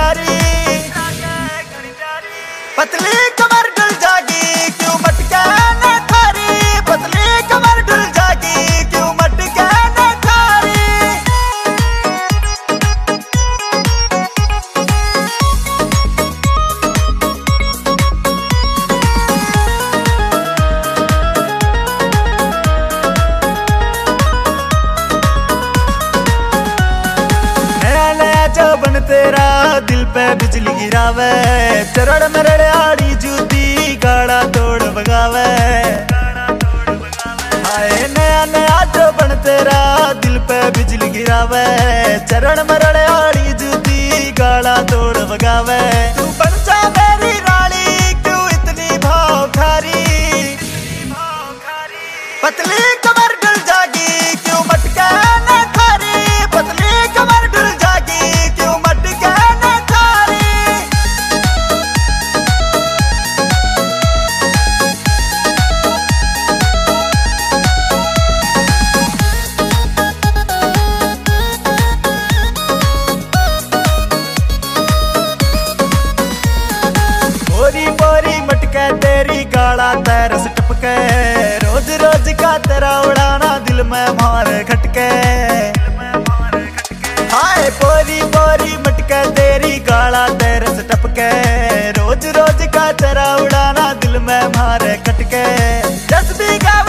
प्यारी, पतली कमर डुल जागी क्यों मटके न थारी, पतली कमर डुल जागी क्यों मटके न थारी। नया नया जौबन तेरा दिल पे बिजली गिरावे, चरण मरड़ आड़ी जूती गाड़ा तोड़ भगावे। हाय नया नया जौबन तेरा दिल पे बिजली गिरावे, चरण मरड़ आड़ी जूती गाड़ा तोड़ भगावे। तू बन जा मेरी रानी क्यों इतनी भाव खारी, पतली कमर डुल जागी क्यों मटके न थारी, पतली कमर डुल जागी क्यों मटके न थारी। बोरी बोरी मटके तेरी गाड़ा तरस टपके, रोज रोज का तेरा उड़ाना दिल में मार खटके। हाय बोरी बोरी मटके तेरी गाड़ा तरस टपके, रोज रोज का तेरा उड़ाना दिल में मार खटके। 10 बीघा